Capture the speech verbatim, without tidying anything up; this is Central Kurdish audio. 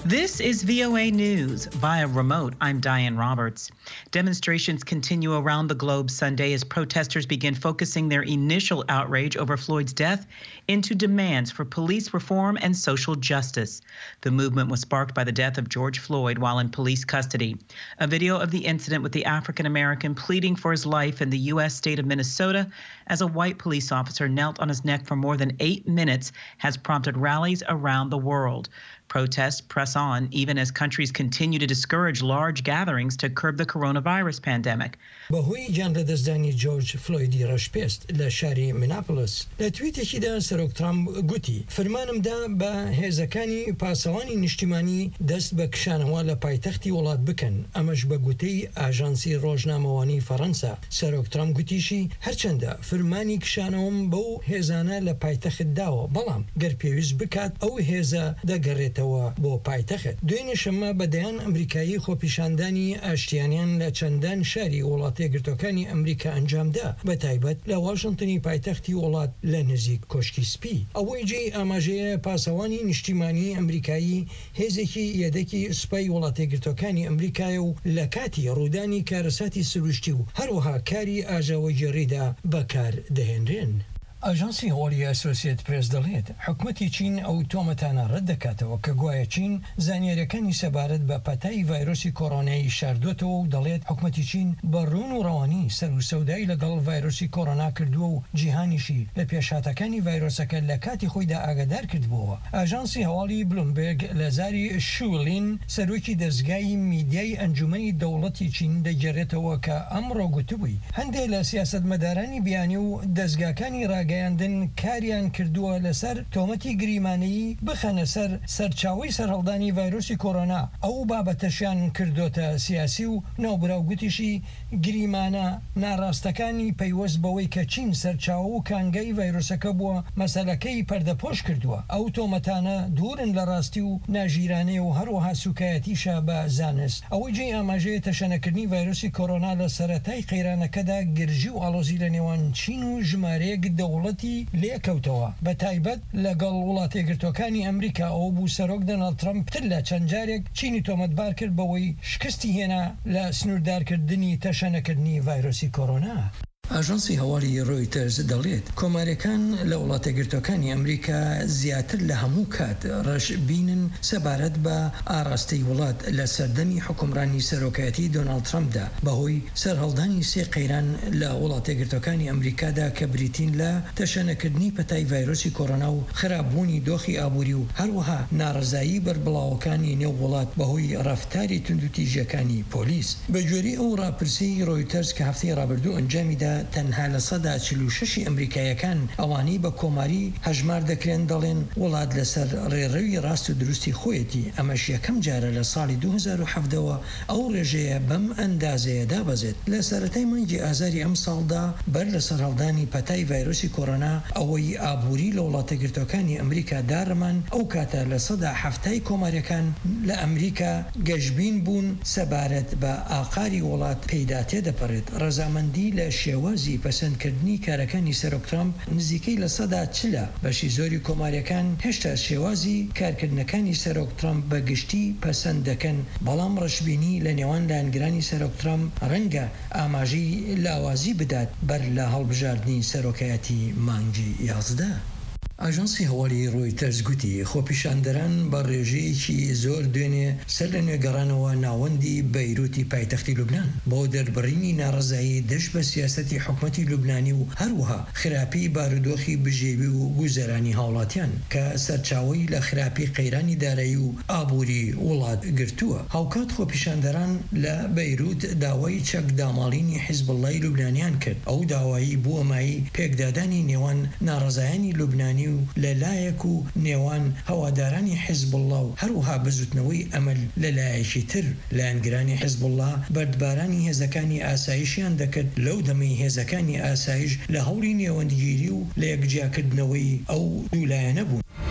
This is V O A News. Via remote, I'm Diane Roberts. Demonstrations continue around the globe Sunday as protesters begin focusing their initial outrage over Floyd's death into demands for police reform and social justice. The movement was sparked by the death of George Floyd while in police custody. A video of the incident with the African-American pleading for his life in the U S state of Minnesota as a white police officer knelt on his neck for more than eight minutes has prompted rallies around the world. Protests press on even as countries continue to discourage large gatherings to curb the coronavirus pandemic. بەهۆی گیانلەدەستدانی جۆرج فلۆیدی ڕەشپێست لە شاری میناپۆلیس لە تویتێکیدا سەرۆک ترامپ گوتی فرمانمدا بە هێزەکانی پاسەوانی نیشتیمانی دەست بە کشانەوە لە پایتەختی وڵات بکەن ئەمەش بە گوتەی ئاژانسی ڕۆژنامەوانی فەڕەنسا. سەرۆک ترامپ گوتیشی هەرچەندە فرمانی کشانەوەم بەو هێزانە لە پایتەخت داوە بەڵام گەر پێویست بکات ئەو هێزە دەگەڕێتەوە بۆ پایتەخت. دوێنێ شەمە بەدەیان ئەمریکایی خۆپیشاندانی ئاشتیانیان لە چەندان شاری وڵات یەکگرتوەکانی ئەمریکا ئەنجامدا بە تایبەت لە واشنگتنی پایتەختی وڵات لە نزیک کۆشکی سپی. ئەوەی جێی ئاماژەیە پاسەوانی نیشتیمانی ئەمریکایی هێزێکی یەدەکی سوپای وڵات یەکگرتوەکانی ئەمریکایە و لە کاتی ڕوودانی کارەساتی سروشتی و هەروەها کاری ئاژاوەگێڕیدا بەکار دەهێنرێن. ئاژانسی هەواڵی ئەسۆسیێتد پرێس دەڵێت حکومەتی چین ئەو تۆمەتانە ڕەت دەکاتەوە کە گوایە چین زانیاریەکانی سەبارەت بە پەتای ڤایرۆسی کۆڕۆنایی شاردووەتەوە و دەڵێت حکومەتی چین بە ڕوون و ڕەوانی سەر و سەودایی لەگەڵ ڤایرۆسی کۆڕۆنا کردووە و جیهانیشی لە پێشهاتەکانی ڤایرۆسەکە لە کاتی خۆیدا ئاگادار کردبووەوە. ئاژانسی هەواڵی بلومبێرگ لە زاری شولین سەرۆکی دەستگای میدیای ئەنجومەنی دەوڵەتی چین دەگەڕێتەوە کە ئەمڕۆ گوتبووی هەندێک لە سیاسەتمەدارانی بیانی و دەستگاکانی ڕاگەیاندن کاریان کردووە لەسەر تۆمەتی گریمانەیی بخەنە سەر سەرچاوی سەرهەڵدانی ڤایرۆسی کۆڕۆنا. ئەو بابەتەشیان کردوتە سیاسی و ناوبراو گوتیشی گریمانە ناڕاستەکانی پەیوەست بەوەی کە چین سەرچاوە و کانگەی ڤایرۆسەکە بووە مەسەلەکەی پەردەپۆش کردووە. ئەو تۆمەتانە دوورن لە ڕاستی و ناژیرانەی و هەروەها سوکایەتیشە بە زانست. ئەوەی جێی ئاماژەیە تەشەنەکردنی ڤایرۆسی کۆڕۆنا لە سەرەتای قەیرانەکەدا گرژی و ئاڵۆزی لە نێوان چین و ژمارەیەک دەوڵەتی لێکەوتەوە بە تایبەت لەگەڵ وڵات یەکگرتوەکانی ئەمریکا ئەو بوو سەرۆک دۆناڵد ترامپ تر لە چەند جارێک چینی تۆمەتبار کرد بەوەی شکستی هێنا لە سنووردارکردنی تەشەنەکردنی ڤایرۆسی کۆڕۆنا. ئاژانسی هەواڵی ڕۆیتەرز دەڵێت کۆمارەکان لە وڵات یەکگرتوەکانی ئەمریکا زیاتر لە هەموو کات ڕەش بینن سەبارەت بە ئاراستەی وڵات لە سەردەمی حکومڕانی سەرۆکایەتی دۆناڵد ترامپدا بەهۆی سەرهەڵدانی سێ قەیران لە وڵات یەکگرتوەکانی ئەمریکادا کە بریتین لە تەشەنەکردنی پەتای ڤایرۆسی کۆڕۆنا و خراپبوونی دۆخی ئابووری و هەروەها ناڕزایی بەربڵاوەکانی نێو وڵات بەهۆی ڕەفتاری توندوتیژەکانی پۆلیس. بە گوێرەی ئەو ڕاپرسیی ڕۆیتەرز کە هەفتەی ڕابردوو ئەنجامیدا تەنها لە سەدا چل و شەشی ئەمریکایەکان ئەوانی بە کۆماری هەژمار دەکرێن دەڵێن وڵات لەسەر ڕێڕەوی ڕاست و دروستی خۆیەتی. ئەمەش یەکەم جارە لە ساڵی دوو هەزار و حەڤدەوە ئەو ڕێژەیە بەم ئەندازەیە دابەزێت. لە سەرەتای مانگی ئازاری ئەم ساڵدا بەر لە سەرهەڵدانی پەتای ڤایرۆسی کۆڕۆنا ئەوەی ئابووری لە وڵاتە گرتوەکانی ئەمریکا داڕمان ئەو کاتە لە سەدا حەفتای کۆماریەکان لە ئەمریکا گەشبین بوون سەبارەت بە ئاقاری وڵات پەیدا تێدەپەڕێت. ڕەزامەندی لە شێوە وازی پەسەندکردنی کارەکانی سەرۆک ترامپ نزیکەی لە سەدا چلە. بەشی زۆری کۆماریەکان هێشتا شێوازی کارکردنەکانی سەرۆک ترامپ بە گشتی پەسەند دەکەن بەڵام ڕەشبینی لە نێوان لایەنگرانی سەرۆک ترامپ ڕەنگە ئاماژەی لاوازی بدات بەر لە هەڵبژاردننی سەرۆکایەتی مانگی یازدە. ئاژانسی هەواڵی ڕۆیتەرز گوتی خۆپیشاندەران بە ڕێژەیەکی زۆر دوێنێ سەر لە نوێگەڕانەوە ناوەندی بەیروتی پایتەختی لوبنان بۆ دەربڕینی ناڕزایی دەشت بە سیاسەتی حکومەتی لوبنانی و هەروەها خراپی بارودۆخی بژێوی و گوزەرانی هاوڵاتیان کە سەرچاوی لە خراپی قەیرانی دارایی و ئابووری وڵات گرتووە. هاوکات خۆپیشاندەران لە بەیروت داوای چەک داماڵینی حیزبڵڵای لوبنانیان کرد. ئەو داوایی بووە مای پێکدادانی نێوان ناڕزایانی لوبنانی و لەلایەک و نێوان هەوادارانی حیزبڵڵا و هەروەها بزوتنەوەی ئەمەل لەلایەکی تر. لایەنگرانی حیزبڵڵا بەردبارانی هێزەکانی ئاسایشیان دەکرد لەو دەمەی هێزەکانی ئاسایش لە هەوڵی نێوەندگیری و لە یەکجیاکردنەوەی ئەو دوولایەنە بوون.